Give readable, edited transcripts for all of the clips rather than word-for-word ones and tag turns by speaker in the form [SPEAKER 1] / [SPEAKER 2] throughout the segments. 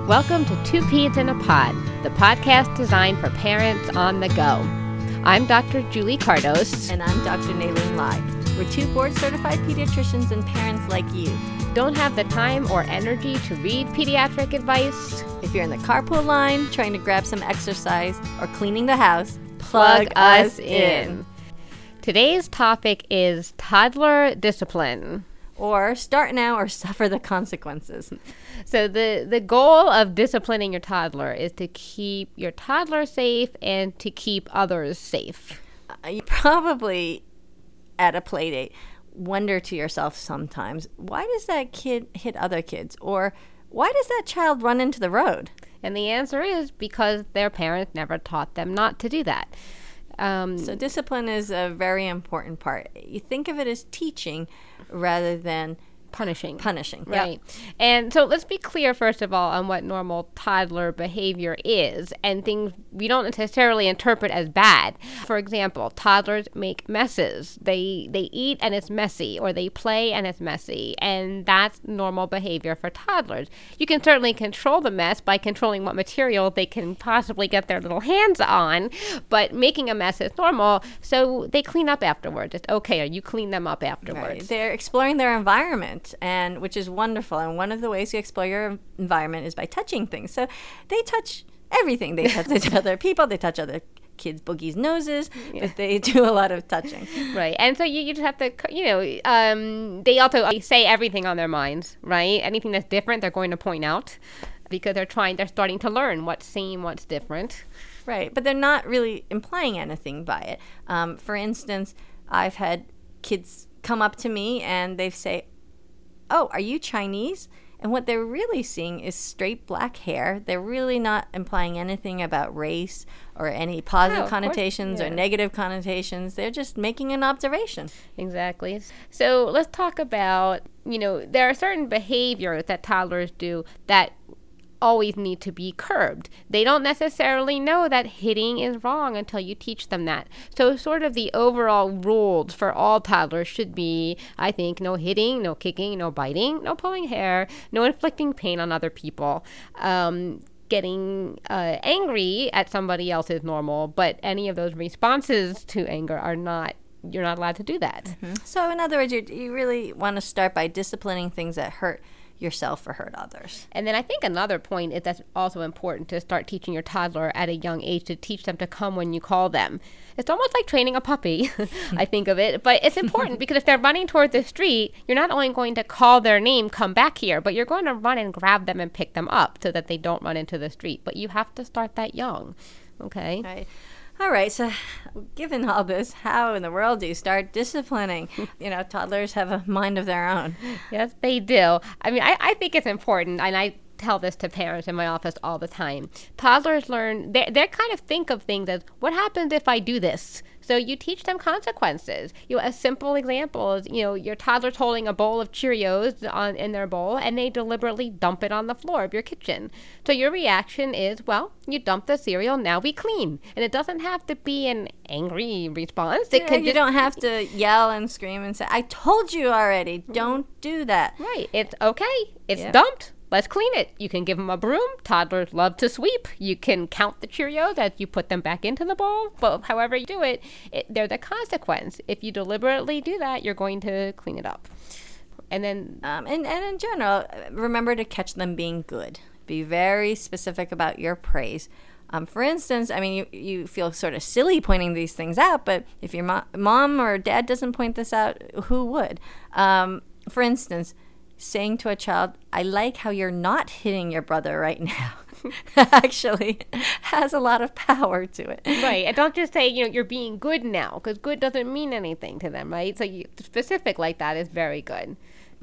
[SPEAKER 1] Welcome to Two Peds in a Pod, the podcast designed for parents on the go. I'm Dr. Julie Cardos.
[SPEAKER 2] And I'm Dr. Naylene Lai. We're two board-certified pediatricians and parents like you.
[SPEAKER 1] Don't have the time or energy to read pediatric advice?
[SPEAKER 2] If you're in the carpool line, trying to grab some exercise, or cleaning the house, plug us in.
[SPEAKER 1] Today's topic is toddler discipline.
[SPEAKER 2] Or start now or suffer the consequences.
[SPEAKER 1] So the goal of disciplining your toddler is to keep your toddler safe and to keep others safe.
[SPEAKER 2] You probably, at a play date, wonder to yourself sometimes, why does that kid hit other kids? Or why does that child run into the road?
[SPEAKER 1] And the answer is because their parents never taught them not to do that.
[SPEAKER 2] So discipline is a very important part. You think of it as teaching rather than
[SPEAKER 1] punishing.
[SPEAKER 2] Right.
[SPEAKER 1] Yep. And so let's be clear, first of all, on what normal toddler behavior is and things we don't necessarily interpret as bad. For example, toddlers make messes. They eat and it's messy, or they play and it's messy. And that's normal behavior for toddlers. You can certainly control the mess by controlling what material they can possibly get their little hands on, but making a mess is normal, so they clean up afterwards. It's okay, or you clean them up afterwards.
[SPEAKER 2] Right. They're exploring their environment, and which is wonderful. And one of the ways you explore your environment is by touching things. So they touch everything. They touch other people. They touch other kids' boogies' noses. Yeah. But they do a lot of touching.
[SPEAKER 1] Right. And so you just have to, they also say everything on their minds, right? Anything that's different, they're going to point out because they're starting to learn what's same, what's different.
[SPEAKER 2] Right. But they're not really implying anything by it. For instance, I've had kids come up to me and they say, "Oh, are you Chinese?" And what they're really seeing is straight black hair. They're really not implying anything about race or any positive connotations or negative connotations. They're just making an observation.
[SPEAKER 1] Exactly. So let's talk about, there are certain behaviors that toddlers do that always need to be curbed. They don't necessarily know that hitting is wrong until you teach them that. So sort of the overall rules for all toddlers should be, I think, no hitting, no kicking, no biting, no pulling hair, no inflicting pain on other people. Getting angry at somebody else is normal, but any of those responses to anger are not. You're not allowed to do that.
[SPEAKER 2] Mm-hmm. So in other words, you really want to start by disciplining things that hurt yourself or hurt others.
[SPEAKER 1] And then I think another point is that's also important to start teaching your toddler at a young age, to teach them to come when you call them. It's almost like training a puppy, I think of it, but it's important because if they're running toward the street, you're not only going to call their name, "Come back here," but you're going to run and grab them and pick them up so that they don't run into the street. But you have to start that young, okay?
[SPEAKER 2] Right. All right, so given all this, how in the world do you start disciplining? Toddlers have a mind of their own.
[SPEAKER 1] Yes, they do. I mean, I think it's important, and I tell this to parents in my office all the time. Toddlers learn, they kind of think of things as, what happens if I do this? So you teach them consequences. A simple example is, your toddler's holding a bowl of Cheerios in their bowl, and they deliberately dump it on the floor of your kitchen. So your reaction is, well, you dump the cereal, now we clean. And it doesn't have to be an angry response.
[SPEAKER 2] You don't have to yell and scream and say, "I told you already, don't do that."
[SPEAKER 1] Right. It's okay. It's dumped. Let's clean it. You can give them a broom. Toddlers love to sweep. You can count the Cheerios as you put them back into the bowl. But however you do it, they're the consequence. If you deliberately do that, you're going to clean it up. And then...
[SPEAKER 2] and in general, remember to catch them being good. Be very specific about your praise. For instance, you feel sort of silly pointing these things out, but if your mom or dad doesn't point this out, who would? For instance, saying to a child, "I like how you're not hitting your brother right now," actually has a lot of power to it.
[SPEAKER 1] Right. And don't just say, you're being good now, because good doesn't mean anything to them, right? So specific like that is very good.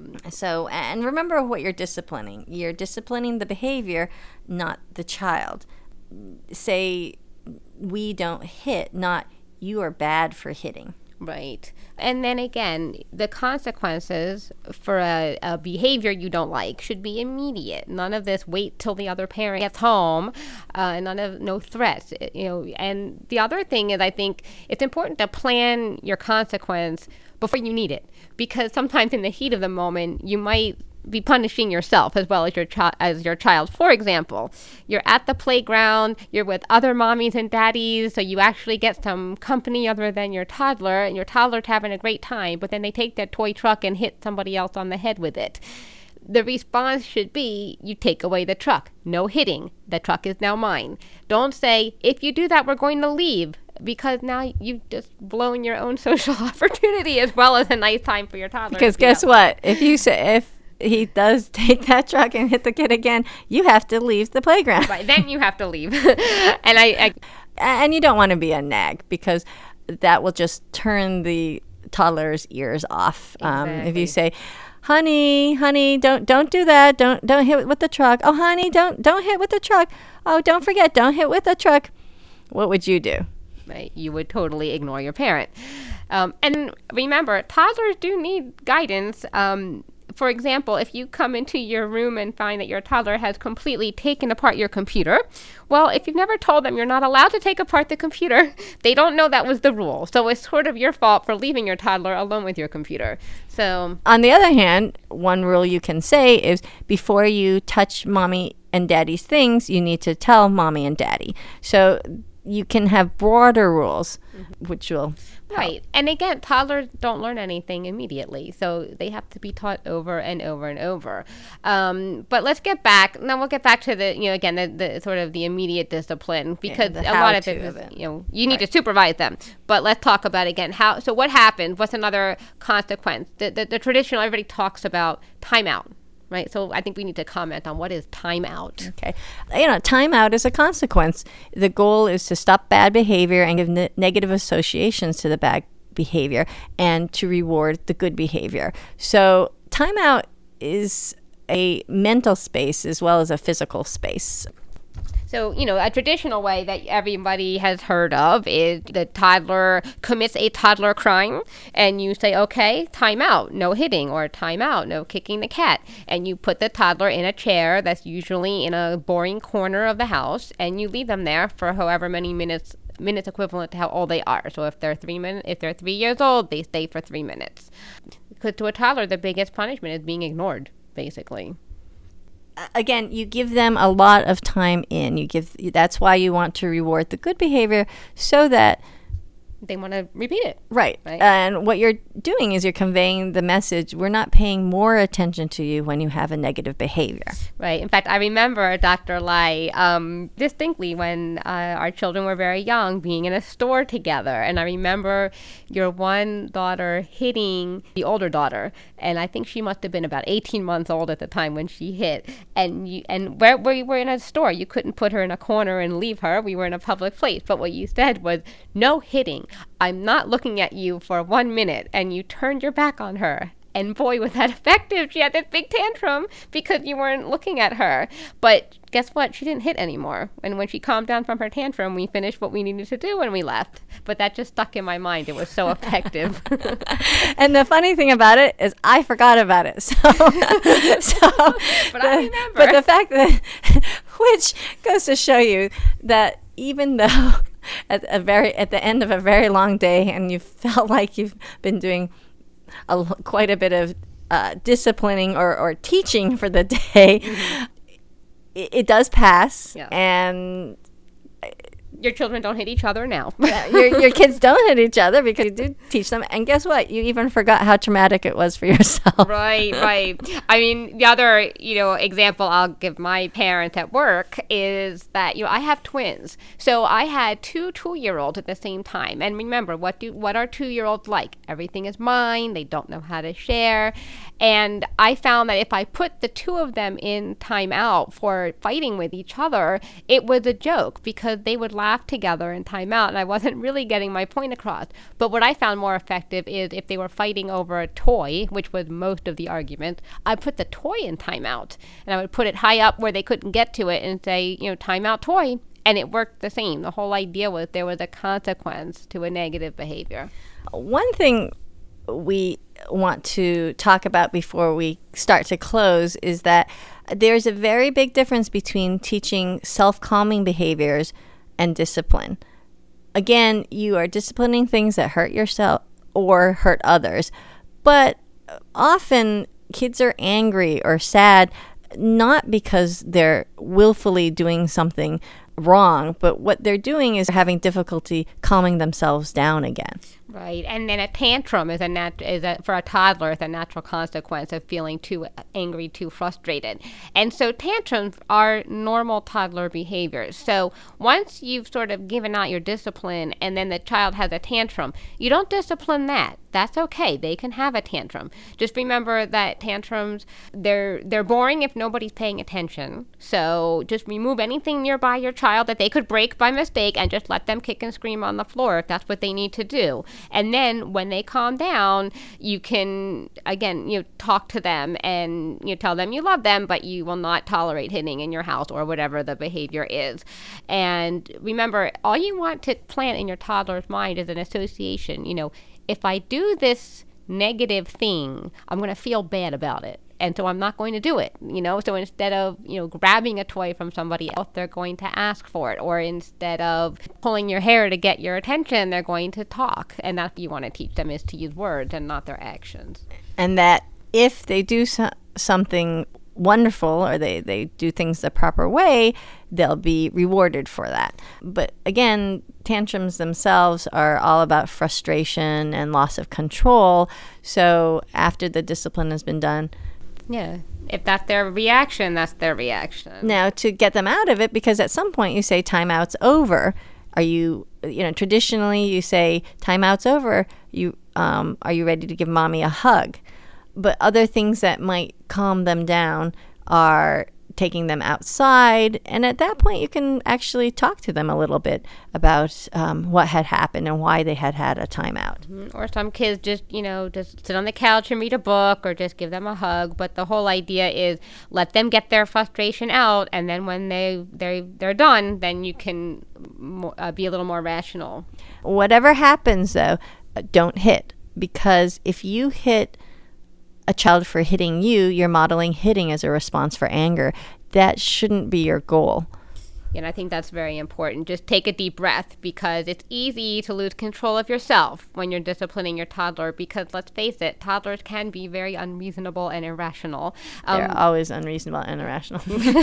[SPEAKER 2] So, and remember what you're disciplining. You're disciplining the behavior, not the child. Say, "We don't hit," not "You are bad for hitting."
[SPEAKER 1] Right. And then again, the consequences for a behavior you don't like should be immediate. None of this wait till the other parent gets home, no threats. And the other thing is, I think it's important to plan your consequence before you need it, because sometimes in the heat of the moment, you might be punishing yourself as well as your child. For example, you're at the playground, you're with other mommies and daddies, so you actually get some company other than your toddler, and your toddler's having a great time, but then they take their toy truck and hit somebody else on the head with it. The response should be, you take away the truck. No hitting. The truck is now mine. Don't say, if you do that, we're going to leave, because now you've just blown your own social opportunity as well as a nice time for your toddler.
[SPEAKER 2] Because guess what? If he does take that truck and hit the kid again, you have to leave the playground.
[SPEAKER 1] Right, then you have to leave. And
[SPEAKER 2] you don't want to be a nag, because that will just turn the toddler's ears off.
[SPEAKER 1] Exactly.
[SPEAKER 2] If you say, honey, don't do that. Don't hit with the truck. Oh, honey, don't hit with the truck. Oh, don't forget, don't hit with the truck. What would you do?
[SPEAKER 1] Right, you would totally ignore your parent. And remember, toddlers do need guidance. For example, if you come into your room and find that your toddler has completely taken apart your computer, well, if you've never told them you're not allowed to take apart the computer, they don't know that was the rule. So it's sort of your fault for leaving your toddler alone with your computer. So,
[SPEAKER 2] on the other hand, one rule you can say is, before you touch mommy and daddy's things, you need to tell mommy and daddy. So you can have broader rules, which will help.
[SPEAKER 1] Right. And again, toddlers don't learn anything immediately, so they have to be taught over and over and over. But let's get back. Now we'll get back to the sort of the immediate discipline, because a lot of it is, you need to supervise them. But let's talk about again so what happens? What's another consequence? The traditional, everybody talks about timeout. Right, so I think we need to comment on what is timeout.
[SPEAKER 2] Okay, timeout is a consequence. The goal is to stop bad behavior and give negative associations to the bad behavior, and to reward the good behavior. So timeout is a mental space as well as a physical space.
[SPEAKER 1] So, a traditional way that everybody has heard of is the toddler commits a toddler crime, and you say, okay, time out, no hitting, or time out, no kicking the cat. And you put the toddler in a chair that's usually in a boring corner of the house, and you leave them there for however many minutes equivalent to how old they are. So if they're 3 years old, they stay for 3 minutes. Because to a toddler, the biggest punishment is being ignored, basically.
[SPEAKER 2] Again, you give them a lot of time in. That's why you want to reward the good behavior, so that
[SPEAKER 1] they want to repeat it.
[SPEAKER 2] Right. And what you're doing is you're conveying the message, we're not paying more attention to you when you have a negative behavior.
[SPEAKER 1] Right. In fact, I remember, Dr. Lai, distinctly when our children were very young, being in a store together. And I remember your one daughter hitting the older daughter. And I think she must have been about 18 months old at the time when she hit. And we were in a store. You couldn't put her in a corner and leave her. We were in a public place. But what you said was, no hitting. I'm not looking at you for 1 minute. And you turned your back on her. And boy, was that effective. She had this big tantrum because you weren't looking at her. But guess what? She didn't hit anymore. And when she calmed down from her tantrum, we finished what we needed to do and we left. But that just stuck in my mind. It was so effective.
[SPEAKER 2] And the funny thing about it is I forgot about it. But I remember. But the fact that, which goes to show you that even though at the end of a very long day and you felt like you've been doing quite a bit of disciplining or teaching for the day, it does pass. Yeah. And
[SPEAKER 1] your children don't hit each other now.
[SPEAKER 2] your kids don't hit each other because you do teach them. And guess what? You even forgot how traumatic it was for yourself.
[SPEAKER 1] Right. I mean, the other, example I'll give my parents at work is that, I have twins. So I had two 2-year-olds at the same time. And remember, what are 2-year-olds like? Everything is mine. They don't know how to share. And I found that if I put the two of them in timeout for fighting with each other, it was a joke because they would laugh together in timeout, and I wasn't really getting my point across. But what I found more effective is if they were fighting over a toy, which was most of the argument, I put the toy in timeout, and I would put it high up where they couldn't get to it and say, timeout toy, and it worked the same. The whole idea was there was a consequence to a negative behavior.
[SPEAKER 2] One thing we want to talk about before we start to close is that there's a very big difference between teaching self-calming behaviors and discipline. Again, you are disciplining things that hurt yourself or hurt others, but often kids are angry or sad, not because they're willfully doing something wrong, but what they're doing is having difficulty calming themselves down again.
[SPEAKER 1] Right, and then a tantrum for a toddler is a natural consequence of feeling too angry, too frustrated. And so tantrums are normal toddler behaviors. So once you've sort of given out your discipline and then the child has a tantrum, you don't discipline that. That's okay. They can have a tantrum. Just remember that tantrums, they're boring if nobody's paying attention. So just remove anything nearby your child that they could break by mistake and just let them kick and scream on the floor if that's what they need to do. And then when they calm down, you can, again, talk to them and tell them you love them, but you will not tolerate hitting in your house or whatever the behavior is. And remember, all you want to plant in your toddler's mind is an association. If I do this negative thing, I'm going to feel bad about it. And so I'm not going to do it, So instead of, grabbing a toy from somebody else, they're going to ask for it. Or instead of pulling your hair to get your attention, they're going to talk. And that's what you want to teach them, is to use words and not their actions.
[SPEAKER 2] And that if they do something wonderful, or they do things the proper way, they'll be rewarded for that. But again, tantrums themselves are all about frustration and loss of control. So after the discipline has been done,
[SPEAKER 1] if that's their reaction, that's their reaction.
[SPEAKER 2] Now, to get them out of it, because at some point you say timeout's over. Are you traditionally you say timeout's over. Are you ready to give mommy a hug? But other things that might calm them down are taking them outside. And at that point, you can actually talk to them a little bit about what had happened and why they had had a timeout.
[SPEAKER 1] Mm-hmm. Or some kids just sit on the couch and read a book, or just give them a hug. But the whole idea is let them get their frustration out. And then when they're done, then you can be a little more rational.
[SPEAKER 2] Whatever happens, though, don't hit. Because if you hit a child for hitting you, you're modeling hitting as a response for anger. That shouldn't be your goal.
[SPEAKER 1] And I think that's very important. Just take a deep breath, because it's easy to lose control of yourself when you're disciplining your toddler, because let's face it, toddlers can be very unreasonable and irrational.
[SPEAKER 2] They're always unreasonable and irrational.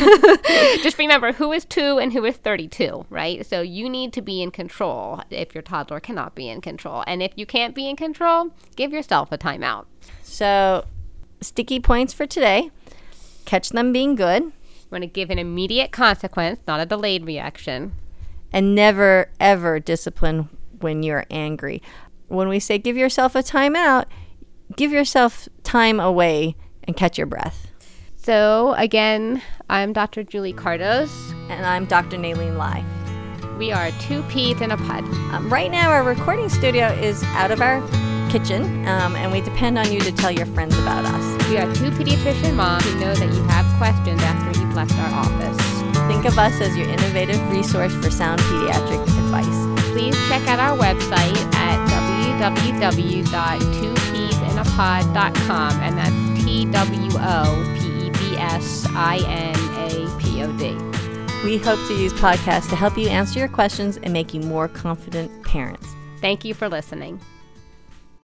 [SPEAKER 1] Just remember who is 2 and who is 32, right? So you need to be in control if your toddler cannot be in control. And if you can't be in control, give yourself a timeout.
[SPEAKER 2] So sticky points for today: catch them being good.
[SPEAKER 1] You want to give an immediate consequence, not a delayed reaction.
[SPEAKER 2] And never, ever discipline when you're angry. When we say give yourself a timeout, give yourself time away and catch your breath.
[SPEAKER 1] So, again, I'm Dr. Julie Cardos.
[SPEAKER 2] And I'm Dr. Nalene Lai.
[SPEAKER 1] We are 2 peas in a pod.
[SPEAKER 2] Right now, our recording studio is out of our kitchen, and we depend on you to tell your friends about us.
[SPEAKER 1] We are 2 pediatrician moms who know that you have questions after you've left our office.
[SPEAKER 2] Think of us as your innovative resource for sound pediatric advice.
[SPEAKER 1] Please check out our website at www.2peasinapod.com, and that's TWOPEBSINAPOD.
[SPEAKER 2] We hope to use podcasts to help you answer your questions and make you more confident parents.
[SPEAKER 1] Thank you for listening.